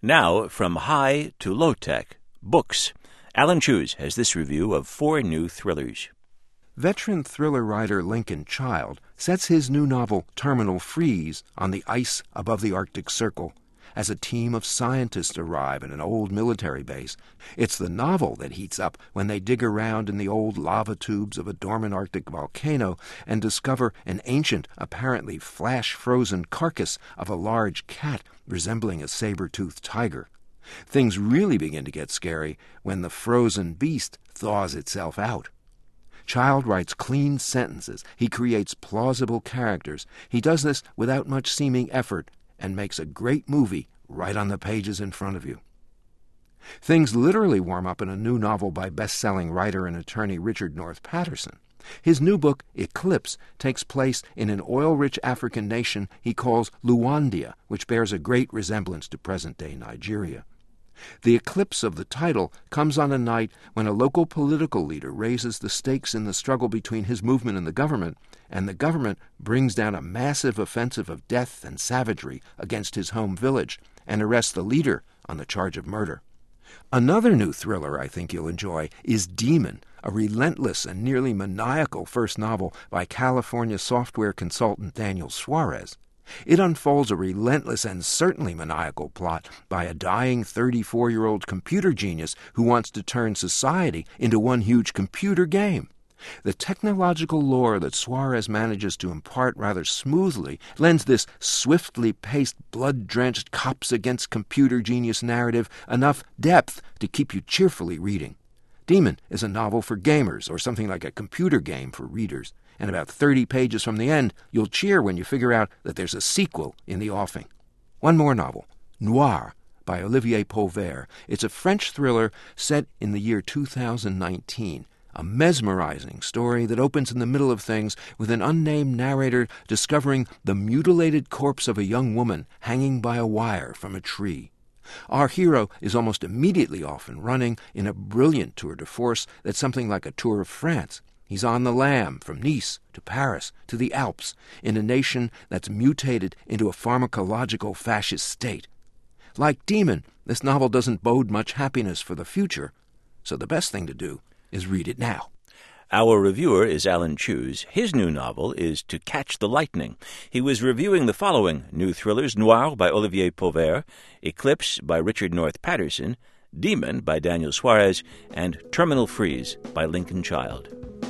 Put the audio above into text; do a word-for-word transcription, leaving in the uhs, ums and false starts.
Now, from high to low-tech, books. Alan Cheuse has this review of four new thrillers. Veteran thriller writer Lincoln Child sets his new novel Terminal Freeze on the ice above the Arctic Circle as a team of scientists arrive at an old military base. It's the novel that heats up when they dig around in the old lava tubes of a dormant Arctic volcano and discover an ancient, apparently flash-frozen carcass of a large cat resembling a saber-toothed tiger. Things really begin to get scary when the frozen beast thaws itself out. Child writes clean sentences. He creates plausible characters. He does this without much seeming effort and makes a great movie right on the pages in front of you. Things literally warm up in a new novel by best-selling writer and attorney Richard North Patterson. His new book, Eclipse, takes place in an oil-rich African nation he calls Luandia, which bears a great resemblance to present-day Nigeria. The eclipse of the title comes on a night when a local political leader raises the stakes in the struggle between his movement and the government, and the government brings down a massive offensive of death and savagery against his home village and arrests the leader on the charge of murder. Another new thriller I think you'll enjoy is Demon, a relentless and nearly maniacal first novel by California software consultant Daniel Suarez. It unfolds a relentless and certainly maniacal plot by a dying thirty-four-year-old computer genius who wants to turn society into one huge computer game. The technological lore that Suarez manages to impart rather smoothly lends this swiftly paced, blood-drenched cops against computer genius narrative enough depth to keep you cheerfully reading. Demon is a novel for gamers, or something like a computer game for readers, and about thirty pages from the end, you'll cheer when you figure out that there's a sequel in the offing. One more novel, Noir, by Olivier Pauvert. It's a French thriller set in the year two thousand nineteen. A mesmerizing story that opens in the middle of things with an unnamed narrator discovering the mutilated corpse of a young woman hanging by a wire from a tree. Our hero is almost immediately off and running in a brilliant tour de force that's something like a tour of France. He's on the lam from Nice to Paris to the Alps in a nation that's mutated into a pharmacological fascist state. Like Demon, this novel doesn't bode much happiness for the future, so the best thing to do is read it now. Our reviewer is Alan Cheuse. His new novel is To Catch the Lightning. He was reviewing the following new thrillers: Noir by Olivier Pauvert, Eclipse by Richard North Patterson, Demon by Daniel Suarez, and Terminal Freeze by Lincoln Child.